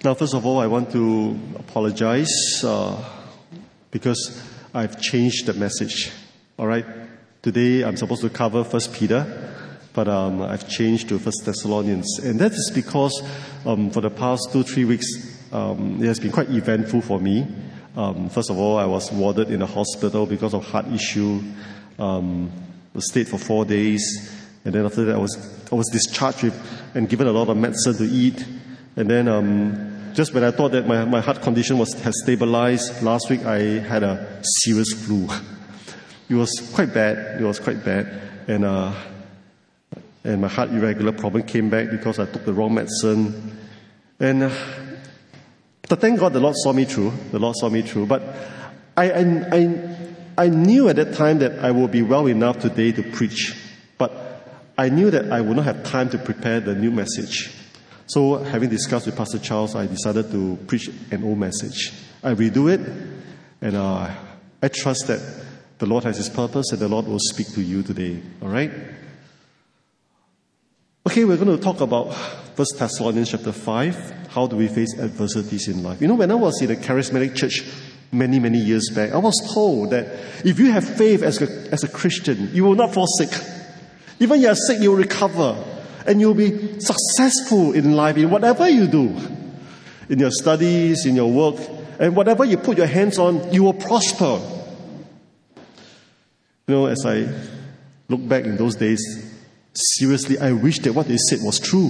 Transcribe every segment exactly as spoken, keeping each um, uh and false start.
Now, first of all, I want to apologize uh, because I've changed the message. All right? Today, I'm supposed to cover First Peter, but um, I've changed to First Thessalonians. And that is because um, for the past two, three weeks, um, it has been quite eventful for me. Um, first of all, I was warded in a hospital because of heart issue. Um, was stayed for four days. And then after that, I was I was discharged with, and given a lot of medicine to eat. And then um, just when I thought that my, my heart condition was has stabilized, last week I had a serious flu. It was quite bad. It was quite bad. And uh, and my heart irregular problem came back because I took the wrong medicine. And uh, but thank God the Lord saw me through. The Lord saw me through. But I I I, I knew at that time that I would be well enough today to preach. But I knew that I would not have time to prepare the new message. So, having discussed with Pastor Charles, I decided to preach an old message. I redo it, and uh, I trust that the Lord has His purpose, and the Lord will speak to you today. All right? Okay, we're going to talk about First Thessalonians chapter five. How do we face adversities in life? You know, when I was in a charismatic church many, many years back, I was told that if you have faith as a, as a Christian, you will not fall sick. Even if you are sick, you will recover. And you'll be successful in life, in whatever you do. In your studies, in your work. And whatever you put your hands on, you will prosper. You know, as I look back in those days, seriously, I wish that what they said was true.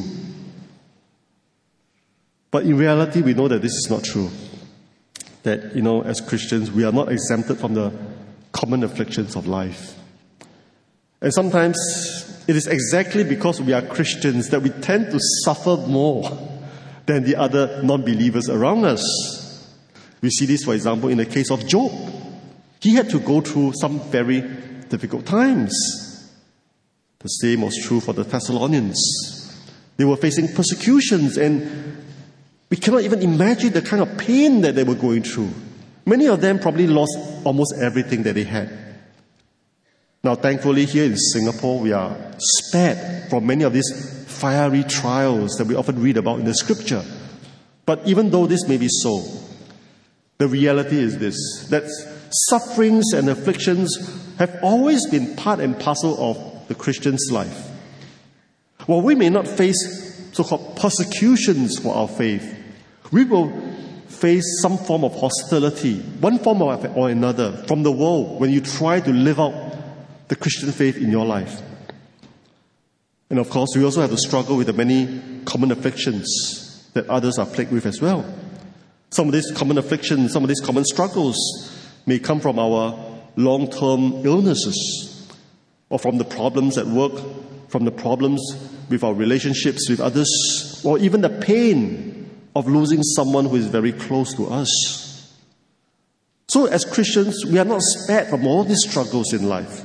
But in reality, we know that this is not true. That, you know, as Christians, we are not exempted from the common afflictions of life. And sometimes it is exactly because we are Christians that we tend to suffer more than the other non-believers around us. We see this, for example, in the case of Job. He had to go through some very difficult times. The same was true for the Thessalonians. They were facing persecutions, and we cannot even imagine the kind of pain that they were going through. Many of them probably lost almost everything that they had. Now, thankfully, here in Singapore, we are spared from many of these fiery trials that we often read about in the scripture. But even though this may be so, the reality is this, that sufferings and afflictions have always been part and parcel of the Christian's life. While we may not face so-called persecutions for our faith, we will face some form of hostility, one form or another, from the world when you try to live out the Christian faith in your life. And of course, we also have to struggle with the many common afflictions that others are plagued with as well. Some of these common afflictions, some of these common struggles may come from our long-term illnesses, or from the problems at work, from the problems with our relationships with others, or even the pain of losing someone who is very close to us. So as Christians, we are not spared from all these struggles in life.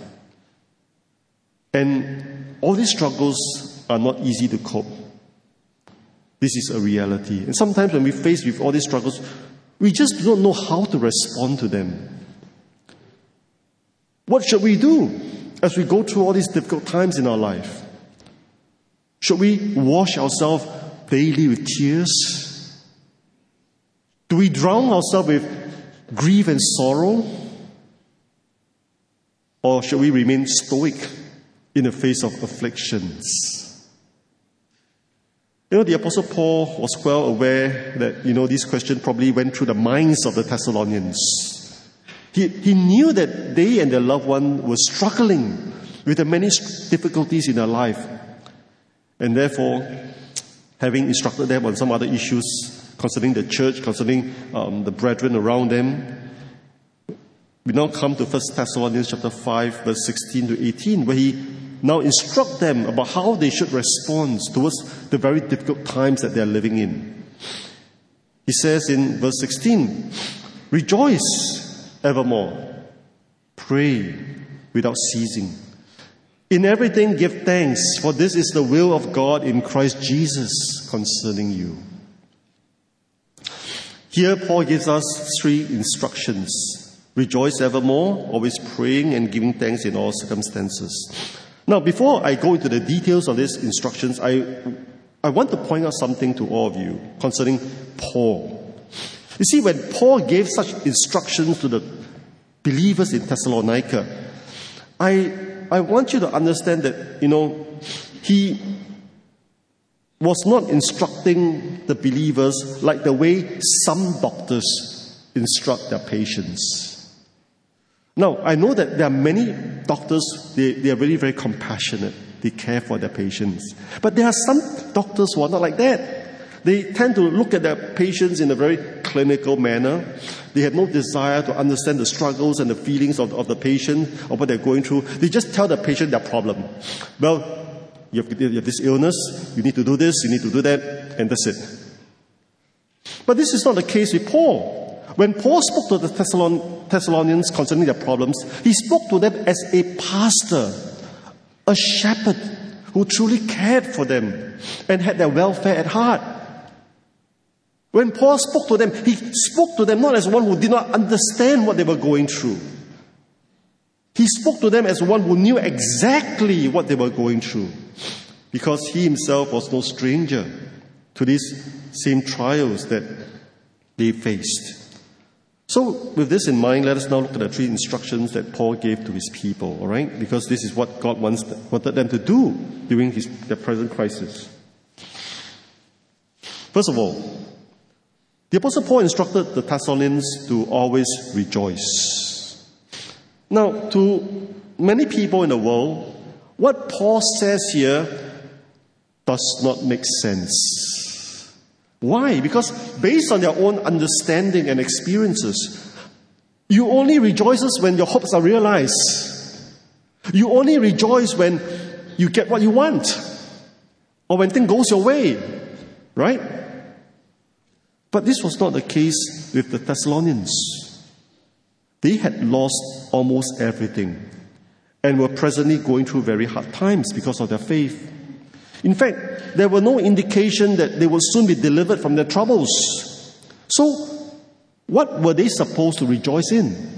And all these struggles are not easy to cope. This is a reality. And sometimes when we face with all these struggles, we just don't know how to respond to them. What should we do as we go through all these difficult times in our life? Should we wash ourselves daily with tears? Do we drown ourselves with grief and sorrow? Or should we remain stoic in the face of afflictions? You know, the Apostle Paul was well aware that, you know, this question probably went through the minds of the Thessalonians. He, he knew that they and their loved one were struggling with the many difficulties in their life. And therefore, having instructed them on some other issues concerning the church, concerning um, the brethren around them, we now come to First Thessalonians chapter five, verse sixteen to eighteen, where he now instructs them about how they should respond towards the very difficult times that they are living in. He says in verse sixteen, "Rejoice evermore, pray without ceasing. In everything give thanks, for this is the will of God in Christ Jesus concerning you." Here Paul gives us three instructions. Rejoice evermore, always praying and giving thanks in all circumstances. Now, before I go into the details of these instructions, I I want to point out something to all of you concerning Paul. You see, when Paul gave such instructions to the believers in Thessalonica, I, I want you to understand that, you know, he was not instructing the believers like the way some doctors instruct their patients. Now, I know that there are many doctors, they, they are really very compassionate. They care for their patients. But there are some doctors who are not like that. They tend to look at their patients in a very clinical manner. They have no desire to understand the struggles and the feelings of, of the patient or what they're going through. They just tell the patient their problem. Well, you have, you have this illness, you need to do this, you need to do that, and that's it. But this is not the case with Paul. When Paul spoke to the Thessalon- Thessalonians concerning their problems, he spoke to them as a pastor, a shepherd who truly cared for them and had their welfare at heart. When Paul spoke to them, he spoke to them not as one who did not understand what they were going through. He spoke to them as one who knew exactly what they were going through, because he himself was no stranger to these same trials that they faced. So, with this in mind, let us now look at the three instructions that Paul gave to his people, all right? Because this is what God wants, wanted them to do during his, their present crisis. First of all, the Apostle Paul instructed the Thessalonians to always rejoice. Now, to many people in the world, what Paul says here does not make sense. Why? Because based on their own understanding and experiences, you only rejoice when your hopes are realized. You only rejoice when you get what you want, or when things goes your way, right? But this was not the case with the Thessalonians. They had lost almost everything and were presently going through very hard times because of their faith. In fact, there were no indication that they would soon be delivered from their troubles. So, what were they supposed to rejoice in?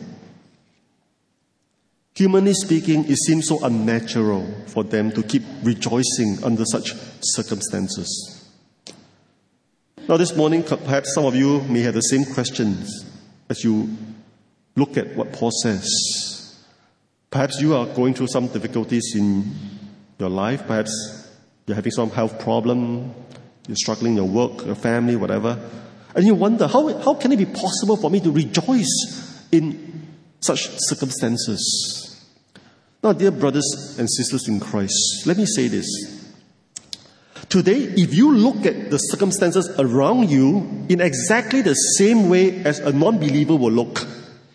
Humanly speaking, it seems so unnatural for them to keep rejoicing under such circumstances. Now, this morning, perhaps some of you may have the same questions as you look at what Paul says. Perhaps you are going through some difficulties in your life. Perhaps you're having some health problem. You're struggling in your work, your family, whatever. And you wonder, how, how can it be possible for me to rejoice in such circumstances? Now, dear brothers and sisters in Christ, let me say this. Today, if you look at the circumstances around you in exactly the same way as a non-believer will look,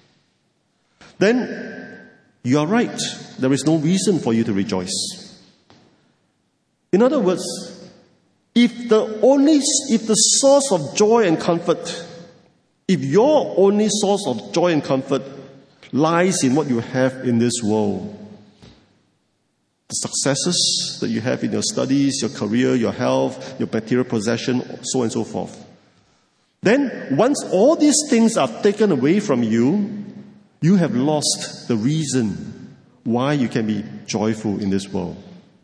then you are right. There is no reason for you to rejoice. In other words, if the only, if the source of joy and comfort, if your only source of joy and comfort lies in what you have in this world, the successes that you have in your studies, your career, your health, your material possession, so on and so forth, then once all these things are taken away from you, you have lost the reason why you can be joyful in this world.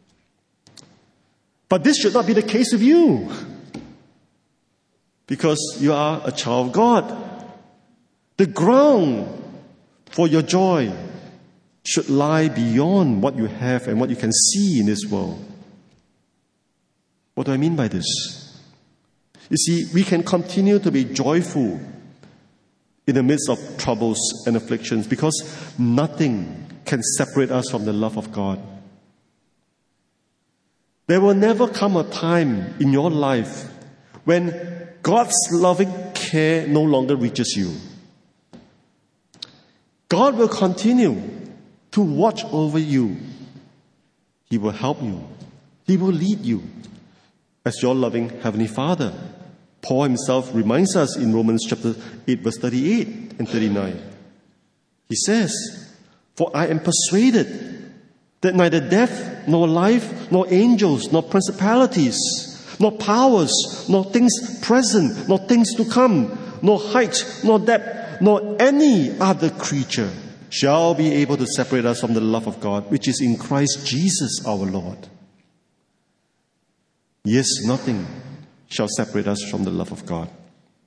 But this should not be the case with you, because you are a child of God. The ground for your joy should lie beyond what you have and what you can see in this world. What do I mean by this? You see, we can continue to be joyful in the midst of troubles and afflictions because nothing can separate us from the love of God. There will never come a time in your life when God's loving care no longer reaches you. God will continue to watch over you. He will help you. He will lead you as your loving Heavenly Father. Paul himself reminds us in Romans chapter eight, verse thirty-eight and thirty-nine. He says, "For I am persuaded that neither death, nor life, nor angels, nor principalities, nor powers, nor things present, nor things to come, nor height, nor depth, nor any other creature shall be able to separate us from the love of God, which is in Christ Jesus our Lord." Yes, nothing shall separate us from the love of God.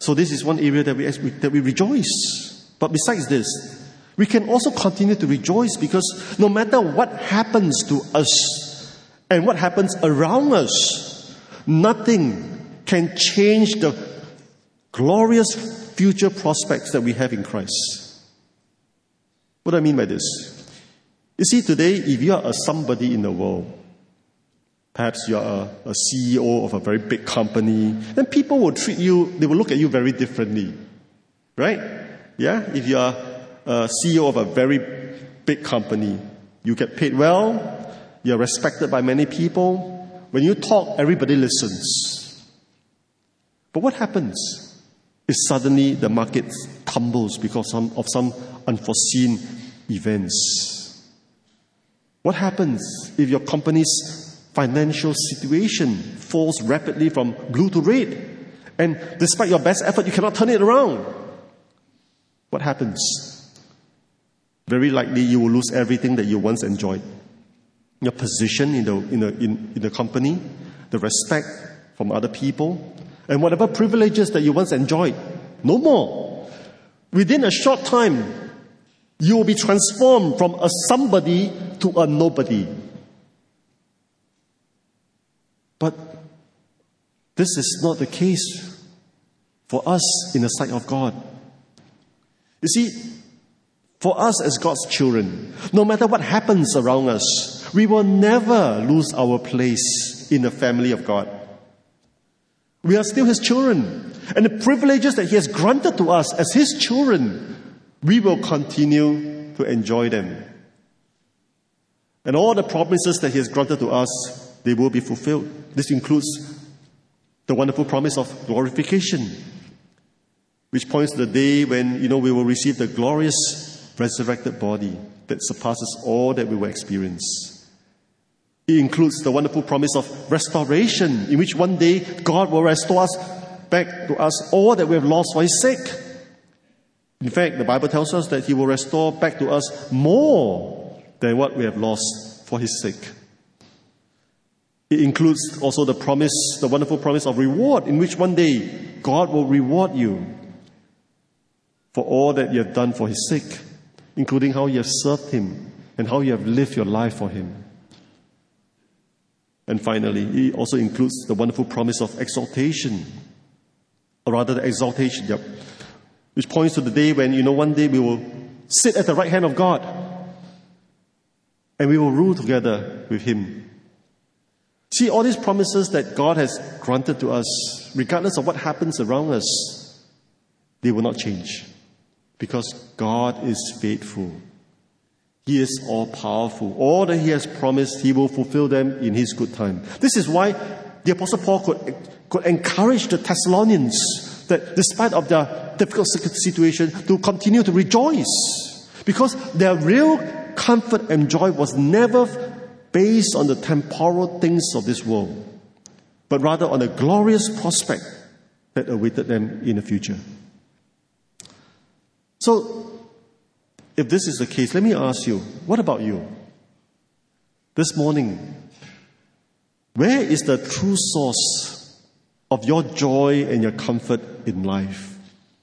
So this is one area that we, that we rejoice. But besides this, we can also continue to rejoice because no matter what happens to us and what happens around us, nothing can change the glorious future prospects that we have in Christ. What do I mean by this? You see, today, if you are a somebody in the world, perhaps you are a, a C E O of a very big company, then people will treat you, they will look at you very differently. Right? Yeah? If you are a C E O of a very big company, you get paid well, you're respected by many people. When you talk, everybody listens. But what happens if suddenly the market tumbles because some, of some unforeseen events? What happens if your company's financial situation falls rapidly from blue to red, and despite your best effort, you cannot turn it around? What happens? Very likely you will lose everything that you once enjoyed. Your position in the, in the, in, in the company, the respect from other people, and whatever privileges that you once enjoyed, no more. Within a short time, you will be transformed from a somebody to a nobody. But this is not the case for us in the sight of God. You see, for us as God's children, no matter what happens around us, we will never lose our place in the family of God. We are still His children. And the privileges that He has granted to us as His children, we will continue to enjoy them. And all the promises that He has granted to us, they will be fulfilled. This includes the wonderful promise of glorification, which points to the day when, you know, we will receive the glorious resurrected body that surpasses all that we will experience. It includes the wonderful promise of restoration, in which one day God will restore us back to us all that we have lost for His sake. In fact, the Bible tells us that He will restore back to us more than what we have lost for His sake. It includes also the promise, the wonderful promise of reward, in which one day God will reward you for all that you have done for His sake, including how you have served Him and how you have lived your life for Him. And finally, it also includes the wonderful promise of exaltation, or rather the exaltation, yep, which points to the day when, you know, one day we will sit at the right hand of God and we will rule together with Him. See, all these promises that God has granted to us, regardless of what happens around us, they will not change. Because God is faithful. He is all-powerful. All that He has promised, He will fulfill them in His good time. This is why the Apostle Paul could, could encourage the Thessalonians that despite of their difficult situation, to continue to rejoice. Because their real comfort and joy was never based on the temporal things of this world, but rather on a glorious prospect that awaited them in the future. So, if this is the case, let me ask you, what about you? This morning, where is the true source of your joy and your comfort in life?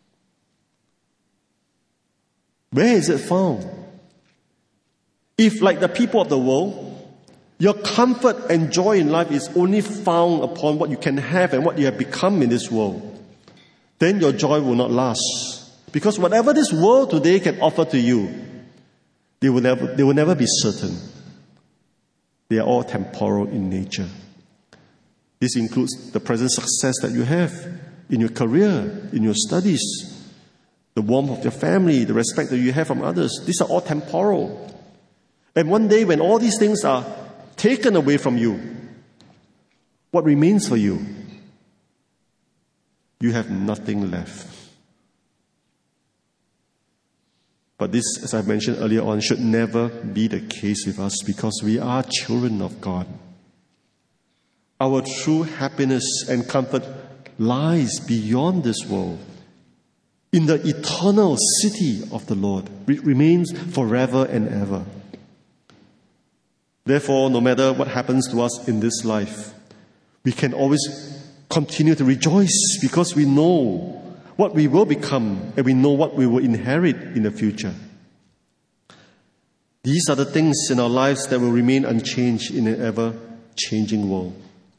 Where is it found? If, like the people of the world, your comfort and joy in life is only found upon what you can have and what you have become in this world, then your joy will not last. Because whatever this world today can offer to you, they will never, they will never be certain. They are all temporal in nature. This includes the present success that you have in your career, in your studies, the warmth of your family, the respect that you have from others. These are all temporal. And one day when all these things are taken away from you, what remains for you? You have nothing left. But this, as I mentioned earlier on, should never be the case with us because we are children of God. Our true happiness and comfort lies beyond this world, in the eternal city of the Lord, which remains forever and ever. Therefore, no matter what happens to us in this life, we can always continue to rejoice because we know what we will become, and we know what we will inherit in the future. These are the things in our lives that will remain unchanged in an ever-changing world.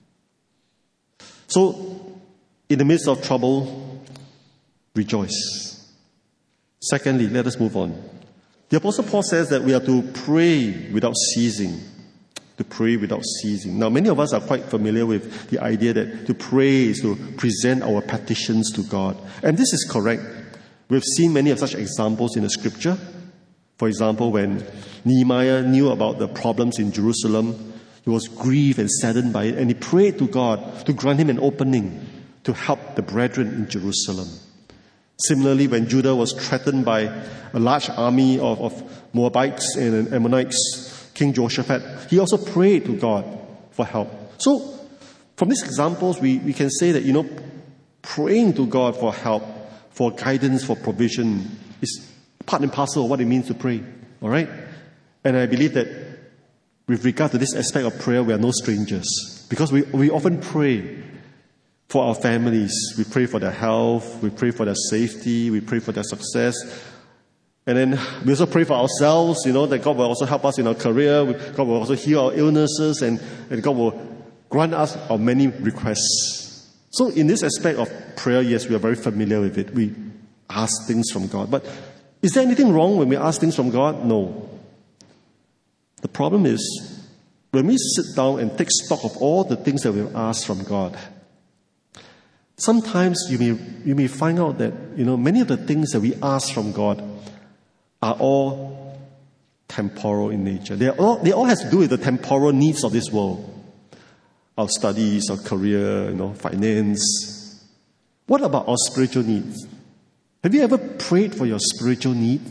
So, in the midst of trouble, rejoice. Secondly, let us move on. The Apostle Paul says that we are to pray without ceasing. To pray without ceasing. Now, many of us are quite familiar with the idea that to pray is to present our petitions to God. And this is correct. We've seen many of such examples in the scripture. For example, when Nehemiah knew about the problems in Jerusalem, he was grieved and saddened by it, and he prayed to God to grant him an opening to help the brethren in Jerusalem. Similarly, when Judah was threatened by a large army of, of Moabites and Ammonites, King Jehoshaphat, he also prayed to God for help. So, from these examples, we, we can say that, you know, praying to God for help, for guidance, for provision is part and parcel of what it means to pray. All right? And I believe that with regard to this aspect of prayer, we are no strangers. Because we, we often pray for our families. We pray for their health. We pray for their safety. We pray for their success. And then we also pray for ourselves, you know, that God will also help us in our career. God will also heal our illnesses, and, and God will grant us our many requests. So in this aspect of prayer, yes, we are very familiar with it. We ask things from God. But is there anything wrong when we ask things from God? No. The problem is, when we sit down and take stock of all the things that we've asked from God, sometimes you may, you may find out that, you know, many of the things that we ask from God are all temporal in nature. They all, they all have to do with the temporal needs of this world. Our studies, our career, you know, finance. What about our spiritual needs? Have you ever prayed for your spiritual need?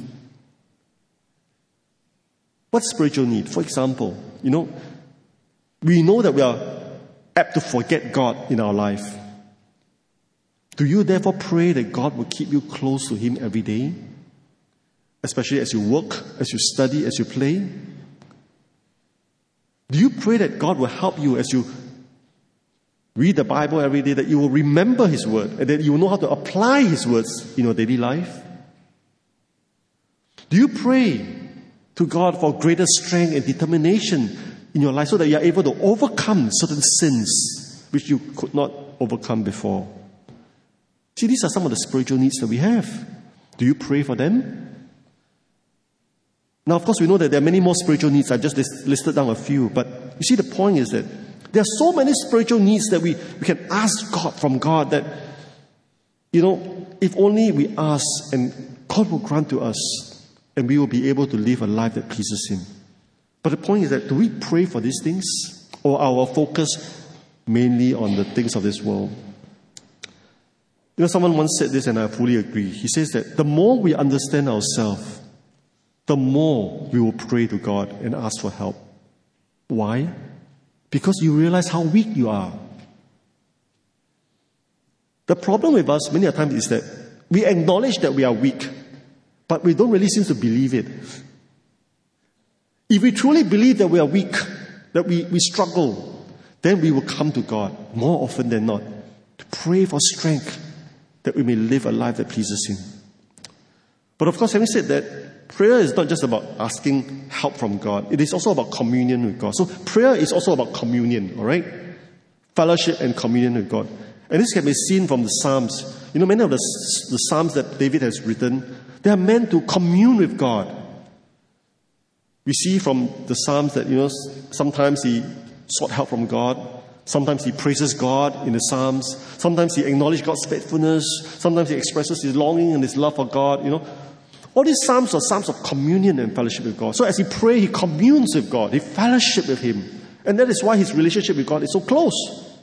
What spiritual need? For example, you know, we know that we are apt to forget God in our life. Do you therefore pray that God will keep you close to Him every day? Especially as you work, as you study, as you play? Do you pray that God will help you as you read the Bible every day, that you will remember His word, and that you will know how to apply His words in your daily life? Do you pray to God for greater strength and determination in your life so that you are able to overcome certain sins which you could not overcome before? See, these are some of the spiritual needs that we have. Do you pray for them? Now, of course, we know that there are many more spiritual needs. I've just listed down a few. But you see, the point is that there are so many spiritual needs that we, we can ask God from God that, you know, if only we ask, and God will grant to us, and we will be able to live a life that pleases Him. But the point is that, do we pray for these things? Or our focus mainly on the things of this world? You know, someone once said this, and I fully agree. He says that the more we understand ourselves, the more we will pray to God and ask for help. Why? Because you realize how weak you are. The problem with us many a times is that we acknowledge that we are weak, but we don't really seem to believe it. If we truly believe that we are weak, that we, we struggle, then we will come to God more often than not to pray for strength that we may live a life that pleases Him. But of course, having said that, prayer is not just about asking help from God. It is also about communion with God. So prayer is also about communion, all right? Fellowship and communion with God. And this can be seen from the Psalms. You know, many of the, the Psalms that David has written, they are meant to commune with God. We see from the Psalms that, you know, sometimes he sought help from God. Sometimes he praises God in the Psalms. Sometimes he acknowledges God's faithfulness. Sometimes he expresses his longing and his love for God, you know. All these Psalms are Psalms of communion and fellowship with God. So as he prays, he communes with God. He fellowship with Him. And that is why his relationship with God is so close.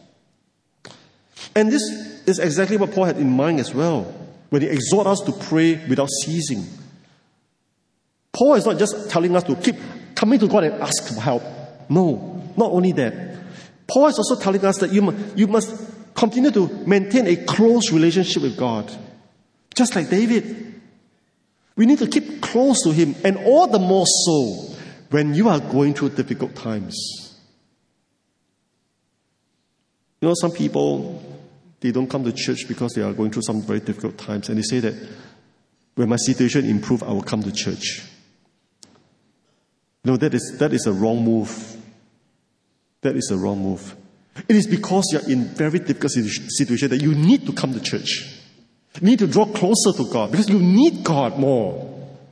And this is exactly what Paul had in mind as well, when he exhorts us to pray without ceasing. Paul is not just telling us to keep coming to God and ask for help. No, not only that. Paul is also telling us that you must, you must continue to maintain a close relationship with God. Just like David. We need to keep close to Him, and all the more so when you are going through difficult times. You know, some people, they don't come to church because they are going through some very difficult times. And they say that when my situation improves, I will come to church. No, that is, that is a wrong move. That is a wrong move. It is because you're in very difficult situation that you need to come to church. You need to draw closer to God because you need God more.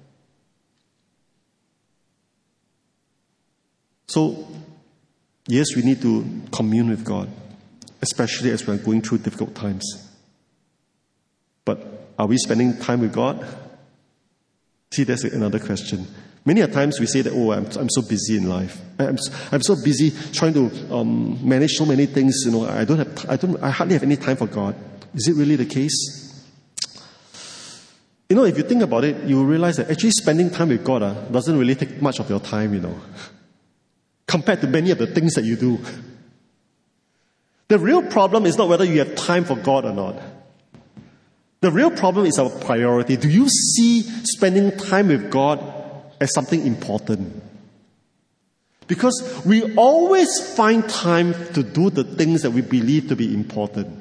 So, yes, we need to commune with God, especially as we're going through difficult times. But are we spending time with God? See, that's another question. Many a times we say that, oh, I'm, I'm so busy in life. I'm, I'm so busy trying to um, manage so many things. You know, I don't have, I don't, I hardly have any time for God. Is it really the case? You know, if you think about it, you will realize that actually spending time with God uh, doesn't really take much of your time, you know, compared to many of the things that you do. The real problem is not whether you have time for God or not. The real problem is our priority. Do you see spending time with God as something important? Because we always find time to do the things that we believe to be important.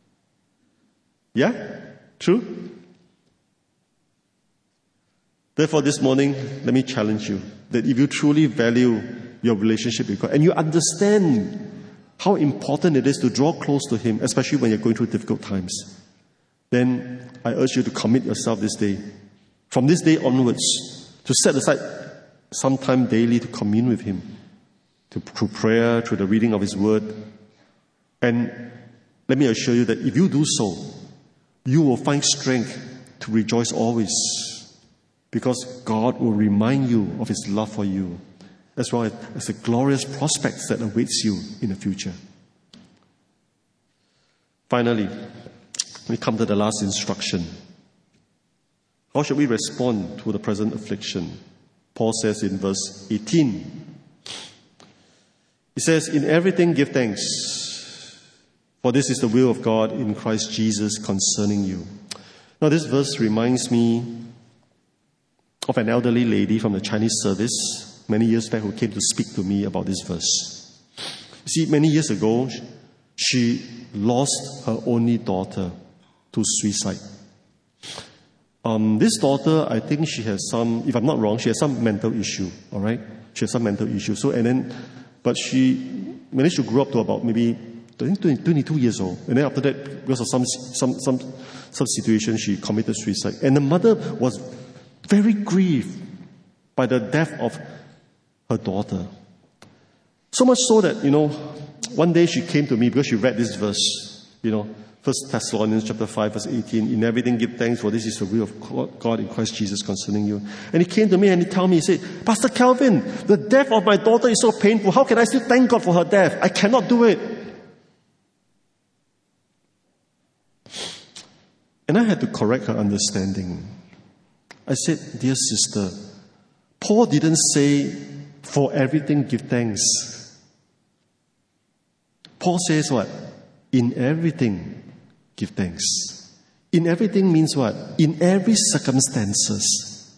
Yeah? True? Therefore, this morning, let me challenge you that if you truly value your relationship with God and you understand how important it is to draw close to Him, especially when you're going through difficult times, then I urge you to commit yourself this day. From this day onwards, to set aside some time daily to commune with Him, to, through prayer, through the reading of His Word. And let me assure you that if you do so, you will find strength to rejoice always, because God will remind you of His love for you, as well as the glorious prospects that awaits you in the future. Finally, we come to the last instruction. How should we respond to the present affliction? Paul says in verse eighteen, he says, "In everything give thanks, for this is the will of God in Christ Jesus concerning you." Now this verse reminds me of an elderly lady from the Chinese service many years back who came to speak to me about this verse. You see, many years ago, she lost her only daughter to suicide. Um, this daughter, I think she has some, if I'm not wrong, she has some mental issue, all right? She has some mental issue. So, and then, but she managed to grow up to about maybe, I think, twenty-two years old. And then after that, because of some, some, some, some situation, she committed suicide. And the mother was very grieved by the death of her daughter. So much so that, you know, one day she came to me because she read this verse, you know, First Thessalonians chapter five, verse eighteen, "In everything give thanks, for this is the will of God in Christ Jesus concerning you." And he came to me and he told me, he said, "Pastor Calvin, the death of my daughter is so painful. How can I still thank God for her death? I cannot do it." And I had to correct her understanding. I said, "Dear sister, Paul didn't say, 'For everything give thanks.' Paul says what? In everything give thanks." In everything means what? In every circumstances.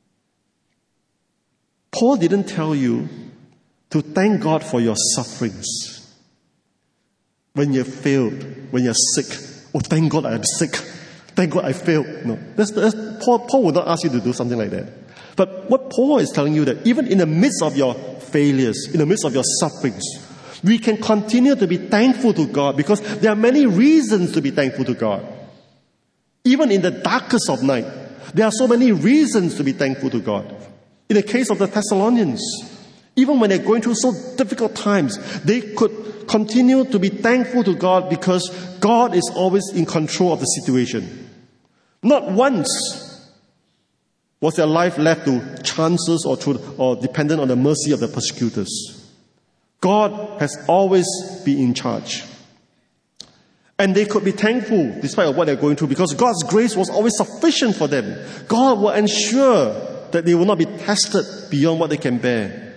Paul didn't tell you to thank God for your sufferings. When you failed, when you're sick, "Oh, thank God I'm sick. Thank God I failed." No, that's, that's, Paul, Paul would not ask you to do something like that. But what Paul is telling you, that even in the midst of your failures, in the midst of your sufferings, we can continue to be thankful to God, because there are many reasons to be thankful to God. Even in the darkest of night, there are so many reasons to be thankful to God. In the case of the Thessalonians, even when they're going through so difficult times, they could continue to be thankful to God because God is always in control of the situation. Not once was their life left to chances or, to, or dependent on the mercy of the persecutors. God has always been in charge. And they could be thankful despite what they're going through, because God's grace was always sufficient for them. God will ensure that they will not be tested beyond what they can bear.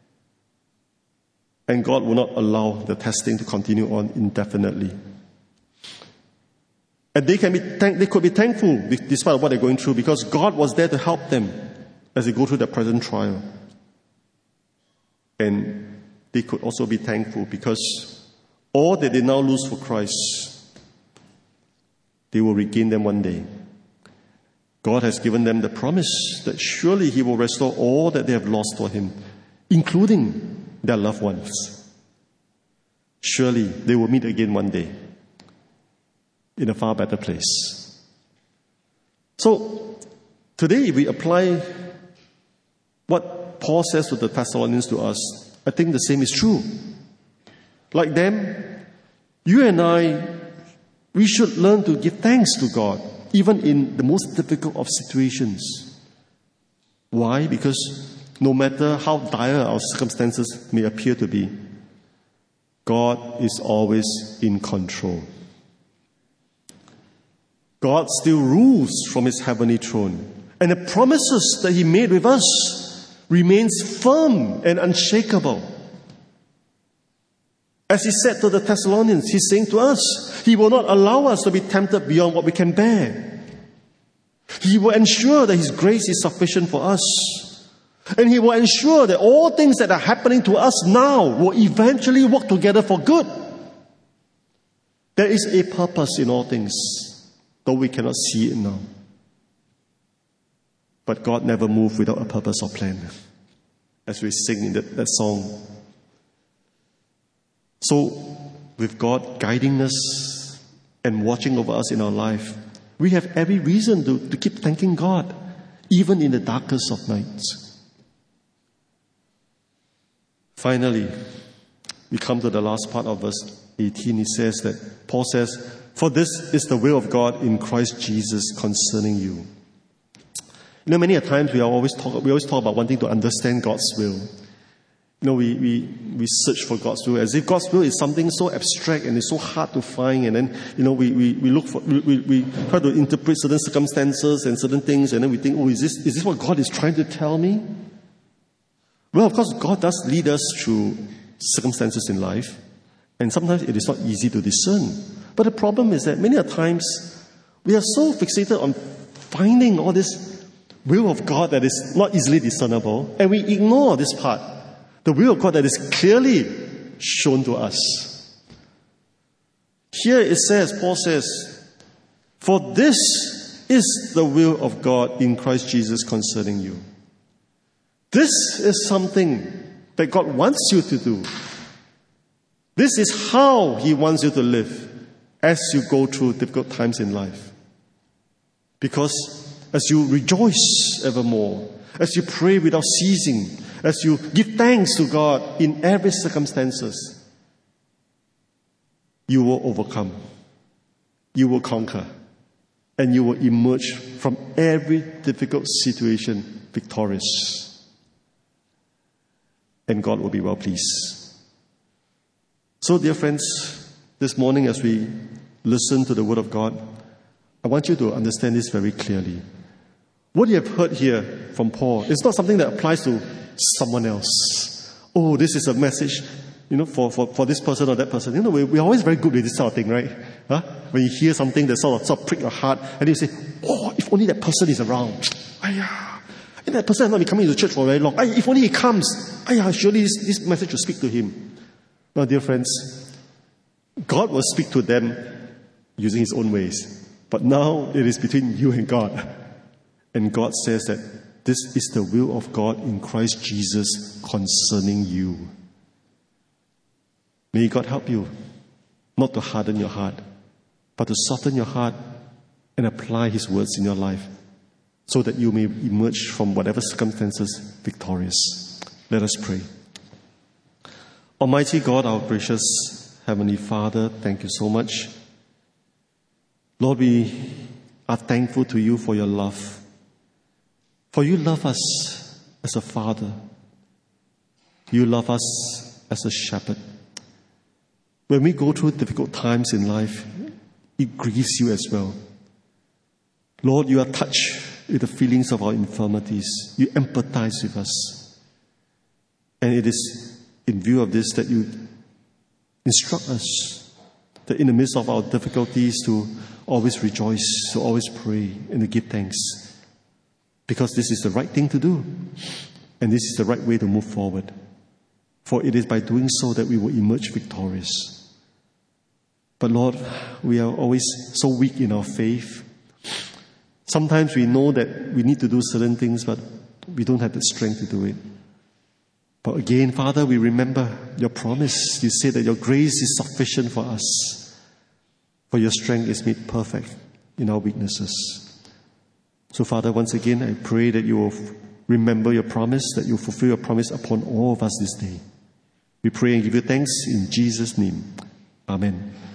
And God will not allow the testing to continue on indefinitely. And they can be thank- they could be thankful despite what they're going through, because God was there to help them as they go through their present trial. And they could also be thankful because all that they now lose for Christ, they will regain them one day. God has given them the promise that surely He will restore all that they have lost for Him, including their loved ones. Surely they will meet again one day in a far better place. So, today we apply what Paul says to the Thessalonians to us. I think the same is true. Like them, you and I, we should learn to give thanks to God, even in the most difficult of situations. Why? Because no matter how dire our circumstances may appear to be, God is always in control. God still rules from His heavenly throne, and the promises that He made with us remains firm and unshakable. As He said to the Thessalonians, He's saying to us, He will not allow us to be tempted beyond what we can bear. He will ensure that His grace is sufficient for us. And He will ensure that all things that are happening to us now will eventually work together for good. There is a purpose in all things, though we cannot see it now. But God never moved without a purpose or plan, as we sing in that, that song. So, with God guiding us and watching over us in our life, we have every reason to, to keep thanking God, even in the darkest of nights. Finally, we come to the last part of verse eighteen. He says that, Paul says, "For this is the will of God in Christ Jesus concerning you." You know, many a times we are always talk, we always talk about wanting to understand God's will. You know, we, we, we search for God's will as if God's will is something so abstract and it's so hard to find. And then, you know, we, we, we look for, we, we try to interpret certain circumstances and certain things. And then we think, oh, is this, is this what God is trying to tell me? Well, of course, God does lead us through circumstances in life. And sometimes it is not easy to discern. But the problem is that many a times we are so fixated on finding all this will of God that is not easily discernible. And we ignore this part. The will of God that is clearly shown to us. Here it says, Paul says, "For this is the will of God in Christ Jesus concerning you." This is something that God wants you to do. This is how He wants you to live as you go through difficult times in life. Because as you rejoice evermore, as you pray without ceasing, as you give thanks to God in every circumstances, you will overcome, you will conquer, and you will emerge from every difficult situation victorious. And God will be well pleased. So, dear friends, this morning as we listen to the Word of God, I want you to understand this very clearly. What you have heard here from Paul is not something that applies to someone else. Oh, this is a message, you know, for, for, for this person or that person. You know, we, we're always very good with this sort of thing, right? Huh? When you hear something that sort of, sort of prick your heart, and you say, oh, if only that person is around. Ayah, and that person has not been coming to church for very long. Ayah, if only he comes. Ayah, surely this, this message will speak to him. Now, dear friends, God will speak to them using His own ways. But now it is between you and God. And God says that this is the will of God in Christ Jesus concerning you. May God help you not to harden your heart, but to soften your heart and apply His words in your life so that you may emerge from whatever circumstances victorious. Let us pray. Almighty God, our gracious Heavenly Father, thank you so much. Lord, we are thankful to you for your love. For you love us as a father. You love us as a shepherd. When we go through difficult times in life, it grieves you as well. Lord, you are touched with the feelings of our infirmities. You empathize with us. And it is in view of this that you instruct us that in the midst of our difficulties to always rejoice, to always pray, and to give thanks. Because this is the right thing to do. And this is the right way to move forward. For it is by doing so that we will emerge victorious. But Lord, we are always so weak in our faith. Sometimes we know that we need to do certain things, but we don't have the strength to do it. But again, Father, we remember your promise. You say that your grace is sufficient for us, for your strength is made perfect in our weaknesses. So, Father, once again, I pray that you will remember your promise, that you will fulfill your promise upon all of us this day. We pray and give you thanks in Jesus' name. Amen.